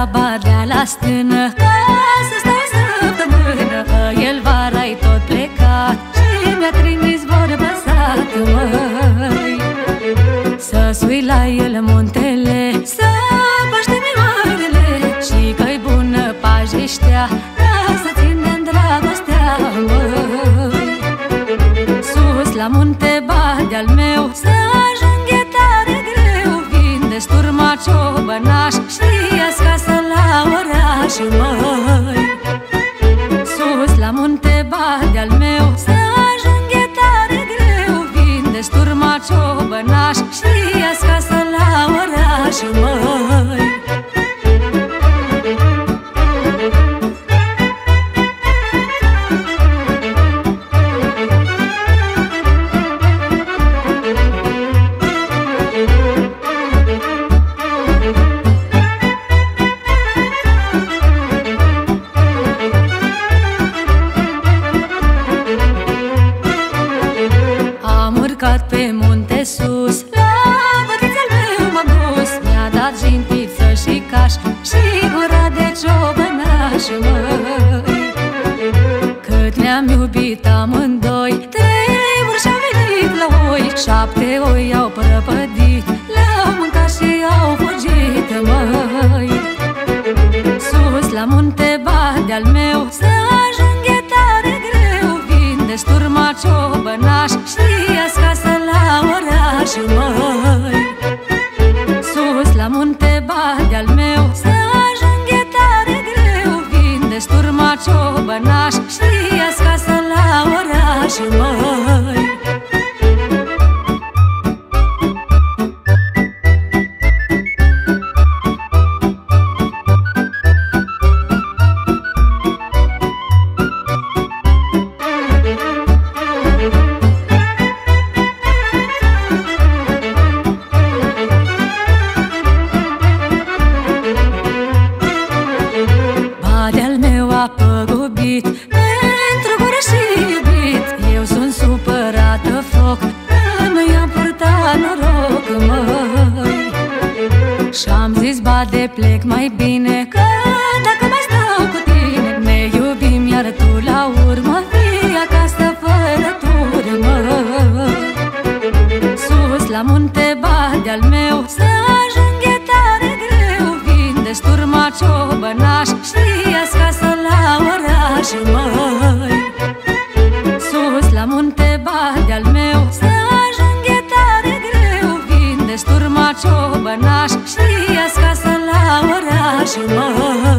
la Badea la stână, ca să stau săptămână. El vara-i tot plecat și mi-a trimis vorba sată, măi. Să sui la el muntele, să paște mioarele, și că-i bună pajiștea, ca să ținem dragostea, măi. Sus la munte Badea-al meu, să ajung e tare greu, vin de sturma ciobănaș și ies casă la oraș, măi. Sus la munte Badea-al meu, să ajung e tare greu, vin de sturma ciobănaș și ies casă la oraș, măi. Pe munte sus, la bătițel meu m-am dus, mi-a dat jintiță și caș și gura de ciobănaș, măi. Cât ne-am iubit amândoi, 3 ori și-au venit la oi, 7 oi au prăpădit, le-au mâncat și au fugit, măi. Sus la munte Badea-al meu, să ajung e tare greu, vin de sturma ciobănaș și ies casă la oraș, măi. Sus la munte Badea-al meu, să ajung e tare greu, vin de sturma ciobănaș și ies casă la oraș, măi. Badea-al meu a păgubit pentru gură și iubit. Eu sunt supărată foc, că nu i-am purtat noroc, măi. Și-am zis, Bade, plec mai bine, că dacă mai stau cu tine ne iubim, iar tu la urmă vii acasă fără tură, măi. Sus la munte Badea-al meu, să ajung e tare greu, vin de sturma ciobănaș și ies casă la oraș, măi. Sus la munte Badea-al meu, să ajung e tare greu, vin de sturma ciobănaș și ies casă la oraș, măi.